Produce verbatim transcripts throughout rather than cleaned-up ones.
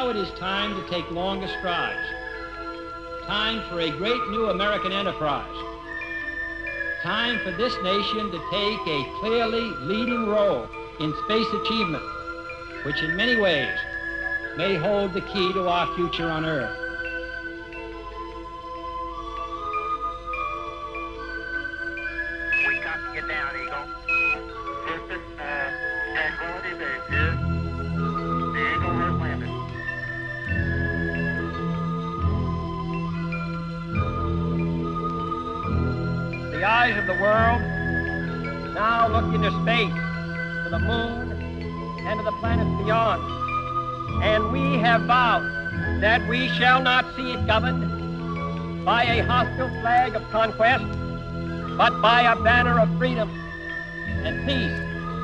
it is time to take longer strides. Time for a great new American enterprise. Time for this nation to take a clearly leading role in space achievement, which in many ways may hold the key to our future on Earth. We copy you down, Eagle. Houston, uh, Tranquility Base here. The Eagle has landed. The eyes of the world now look into space, to the moon, and to the planets beyond. And we have vowed that we shall not see it governed by a hostile flag of conquest, but by a banner of freedom and peace.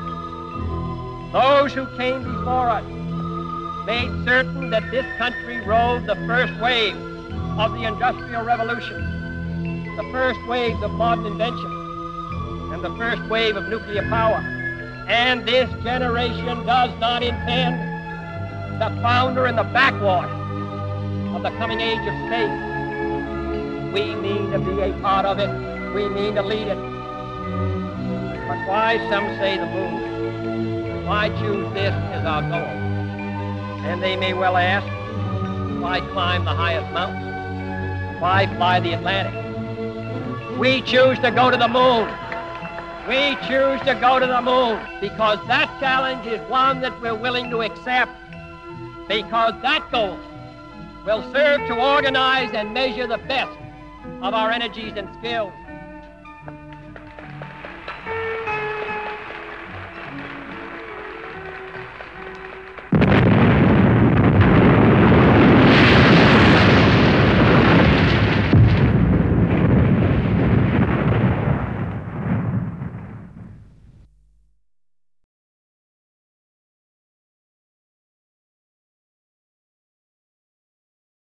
Those who came before us made certain that this country rode the first wave of the Industrial Revolution, the first waves of modern invention, and the first wave of nuclear power. And this generation does not intend to founder in the backwater of the coming age of space. We mean to be a part of it. We mean to lead it. But why, some say, the moon? Why choose this as our goal? And they may well ask, why climb the highest mountain? Why fly the Atlantic? We choose to go to the moon. We choose to go to the moon because that challenge is one that we're willing to accept, because that goal will serve to organize and measure the best of our energies and skills.